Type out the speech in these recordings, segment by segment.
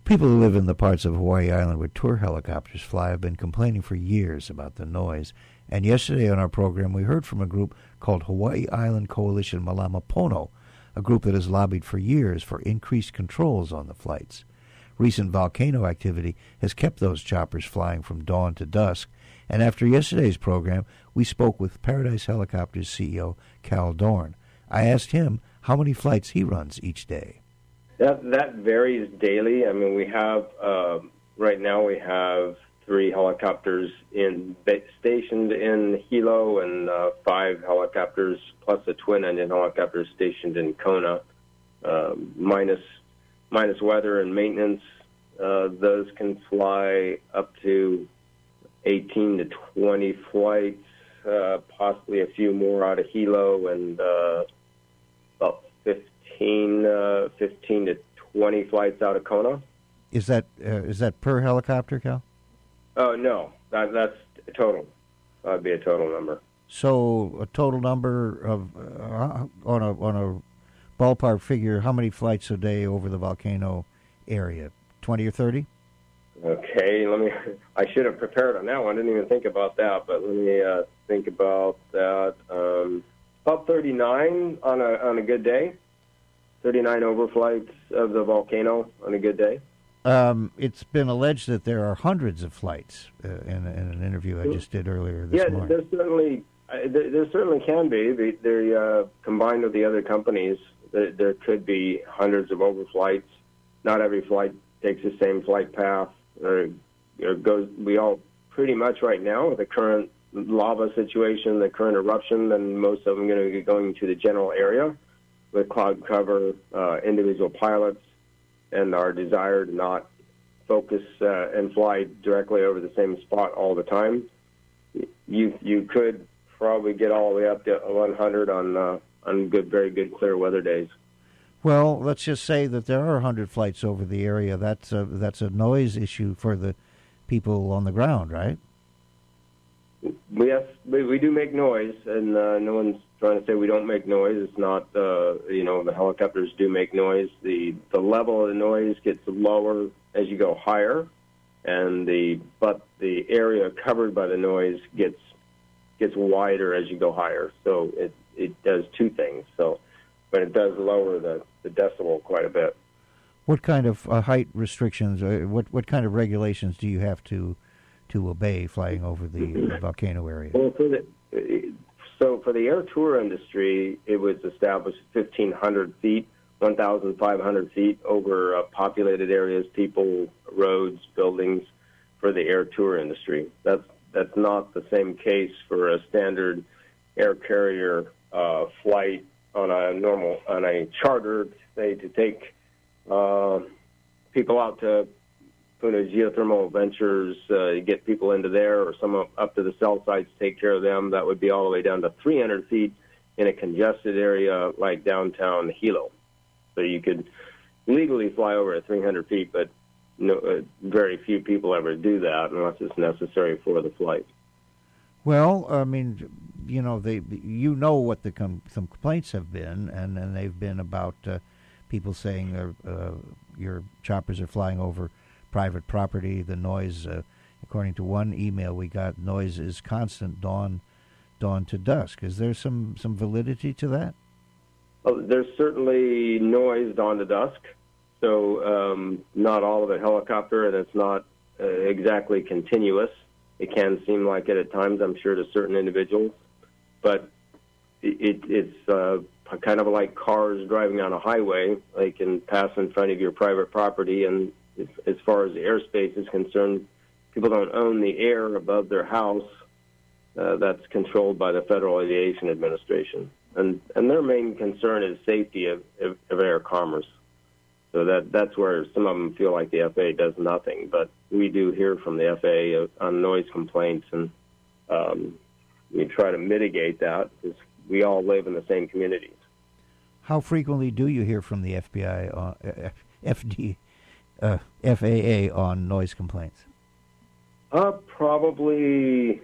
People who live in the parts of Hawaii Island where tour helicopters fly have been complaining for years about the noise. And yesterday on our program, we heard from a group called Hawaii Island Coalition Malamapono, a group that has lobbied for years for increased controls on the flights. Recent volcano activity has kept those choppers flying from dawn to dusk. And after yesterday's program, we spoke with Paradise Helicopters CEO Cal Dorn. I asked him how many flights he runs each day. That varies daily. I mean, we have, right now we have 3 helicopters stationed in Hilo and 5 helicopters plus a twin-engine helicopter stationed in Kona. Minus weather and maintenance, those can fly up to 18 to 20 flights, possibly a few more out of Hilo, and about 15 to 20 flights out of Kona. Is that per helicopter, Cal? Oh, no. That's total. That'd be a total number. So a total number of, on a ballpark figure, how many flights a day over the volcano area? 20 or 30? Okay, I should have prepared on that one. I didn't even think about that, but let me think about that. About 39 on a good day. 39 overflights of the volcano on a good day. It's been alleged that there are hundreds of flights in an interview I just did earlier this morning. There certainly can be. They're combined with the other companies. There could be hundreds of overflights. Not every flight takes the same flight path. Or goes. We all pretty much right now with the current lava situation, the current eruption, and most of them are going to be going to the general area with cloud cover, individual pilots, and our desire to not focus and fly directly over the same spot all the time. You could probably get all the way up to 100 on very good clear weather days. Well, let's just say that there are 100 flights over the area. That's a noise issue for the people on the ground, right? Yes, we do make noise, and no one's trying to say we don't make noise. It's not, the helicopters do make noise. The level of the noise gets lower as you go higher, but the area covered by the noise gets wider as you go higher. So it does two things. But it does lower the decibel quite a bit. What kind of height restrictions, what kind of regulations do you have to obey flying over the volcano area? Well, for the air tour industry, it was established 1,500 feet, 1,500 feet over populated areas, people, roads, buildings for the air tour industry. That's not the same case for a standard air carrier flight on a charter, say, to take people out to Puna Geothermal Ventures, get people into there, or some up to the cell sites, take care of them. That would be all the way down to 300 feet in a congested area like downtown Hilo. So you could legally fly over at 300 feet, but very few people ever do that unless it's necessary for the flight. Well, I mean, what some complaints have been, and they've been about people saying your choppers are flying over private property. The noise, according to one email we got, noise is constant dawn to dusk. Is there some validity to that? Well, there's certainly noise dawn to dusk. So not all of it helicopter, and it's not exactly continuous. It can seem like it at times, I'm sure, to certain individuals. But it's kind of like cars driving on a highway. They can pass in front of your private property, and as far as the airspace is concerned, people don't own the air above their house. That's controlled by the Federal Aviation Administration. And their main concern is safety of air commerce. So that's where some of them feel like the FAA does nothing. But we do hear from the FAA on noise complaints, and we try to mitigate that because we all live in the same communities. How frequently do you hear from the FAA on noise complaints? Probably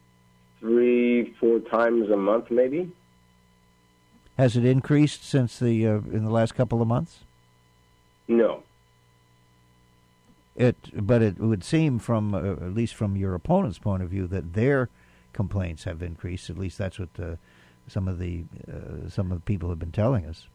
3-4 times a month, maybe. Has it increased since in the last couple of months? No. But it would seem, from at least from your opponent's point of view, that their complaints have increased. At least that's what some of the people have been telling us.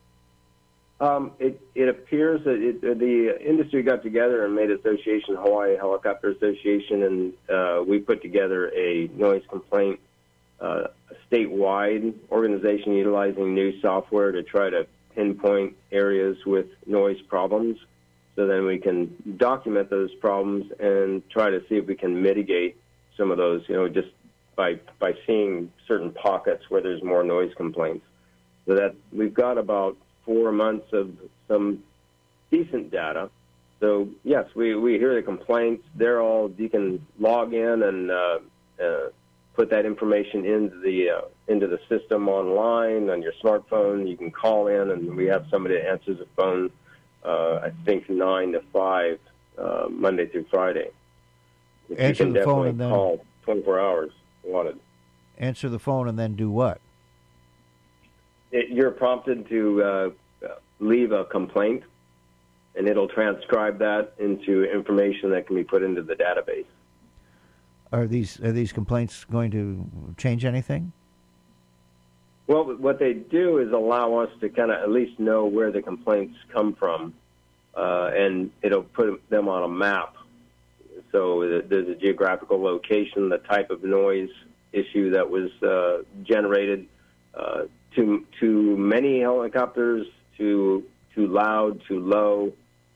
It appears that the industry got together and made association, Hawaii Helicopter Association, and we put together a noise complaint, a statewide organization utilizing new software to try to pinpoint areas with noise problems. So then we can document those problems and try to see if we can mitigate some of those, just by seeing certain pockets where there's more noise complaints. So that we've got about 4 months of some decent data. So yes, we hear the complaints. You can log in and put that information into the system online on your smartphone. You can call in, and we have somebody that answers the phone. I think 9 to 5 Monday through Friday. Answer the phone and then call 24 hours wanted. Answer the phone and then do what? You're prompted to leave a complaint, and it'll transcribe that into information that can be put into the database. Are these complaints going to change anything? Well, what they do is allow us to kind of at least know where the complaints come from, and it'll put them on a map. So there's a geographical location, the type of noise issue that was generated, too many helicopters, too loud, too low,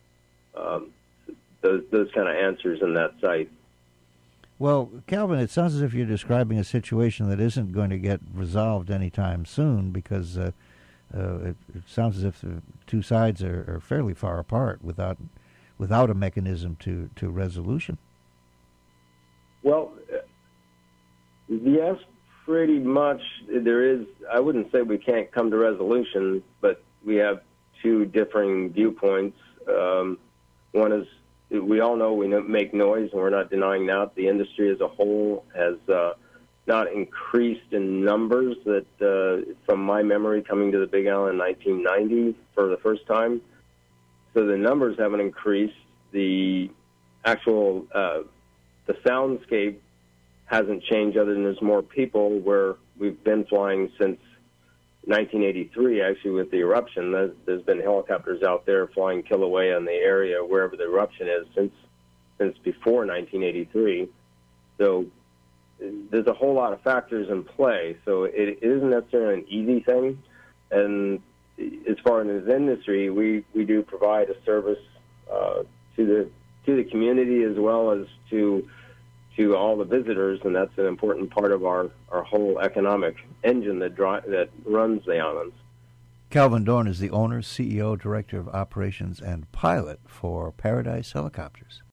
those kind of answers in that site. Well, Calvin, it sounds as if you're describing a situation that isn't going to get resolved anytime soon, because it sounds as if the two sides are fairly far apart without a mechanism to resolution. Well, yes, pretty much. There is. I wouldn't say we can't come to resolution, but we have two differing viewpoints. One is, we all know we make noise, and we're not denying that. The industry as a whole has not increased in numbers. That, from my memory, coming to the Big Island in 1990 for the first time. So the numbers haven't increased. The actual the soundscape hasn't changed, other than there's more people. Where we've been flying since 1983, actually, with the eruption. There's been helicopters out there flying Kilauea in the area, wherever the eruption is, since before 1983. So there's a whole lot of factors in play. So it isn't necessarily an easy thing. And as far as this industry, we do provide a service to the community as well as to all the visitors, and that's an important part of our whole economic engine that runs the islands. Calvin Dorn is the owner, CEO, Director of Operations, and pilot for Paradise Helicopters.